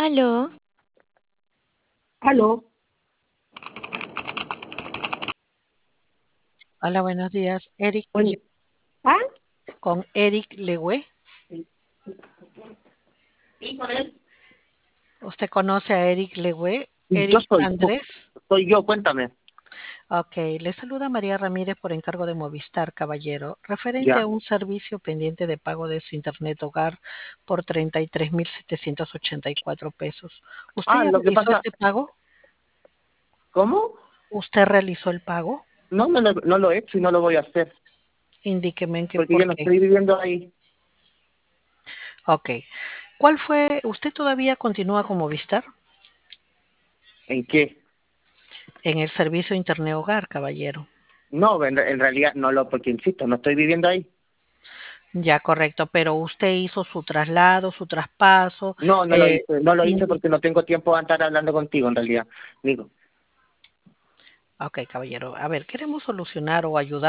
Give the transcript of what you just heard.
Aló, Aló, Hola, buenos días. Eric, bueno, ¿ah? con Eric Lewe. Sí, con él. ¿Usted conoce a Eric Lewe? Yo Eric soy, Andrés. soy yo, cuéntame. Ok, le saluda María Ramírez por encargo de Movistar, caballero, referente a Ya. un servicio pendiente de pago de su internet hogar por 33.784 pesos. ¿Usted ya Lo que realizó pasa, ese pago? ¿cómo? ¿Usted realizó el pago? No lo he hecho y no lo voy a hacer, Indíqueme en qué porque yo por no qué. estoy viviendo ahí. Ok. ¿Cuál fue? ¿Usted todavía continúa con Movistar? ¿En qué? En el servicio Internet Hogar, caballero. No, en realidad porque insisto, no estoy viviendo ahí. Ya, correcto, pero usted hizo su traslado, su traspaso. No lo hice, no lo hice indi- porque no tengo tiempo de estar hablando contigo, en realidad. Digo, Ok, caballero. A ver, queremos solucionar o ayudar.